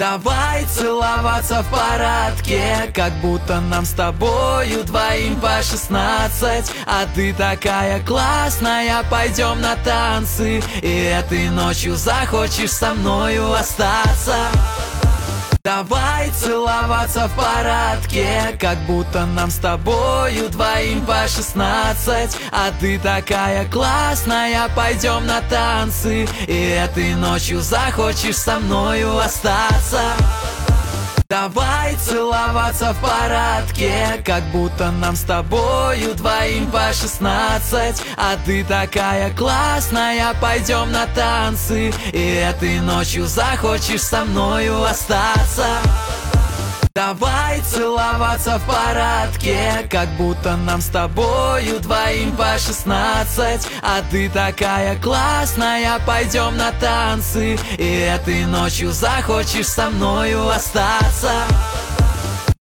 Давай целоваться в парадке, как будто нам с тобою двоим по 16. А ты такая классная, пойдем на танцы, и этой ночью захочешь со мною остаться. Давай целоваться в парадке, как будто нам с тобою двоим по 16. А ты такая классная, пойдем на танцы, и этой ночью захочешь со мною остаться. Давай целоваться в парадке, как будто нам с тобою двоим по 16. А ты такая классная, пойдем на танцы, и этой ночью захочешь со мною остаться. Давай целоваться в парадке, как будто нам с тобою двоим по 16. А ты такая классная, пойдем на танцы, и этой ночью захочешь со мною остаться.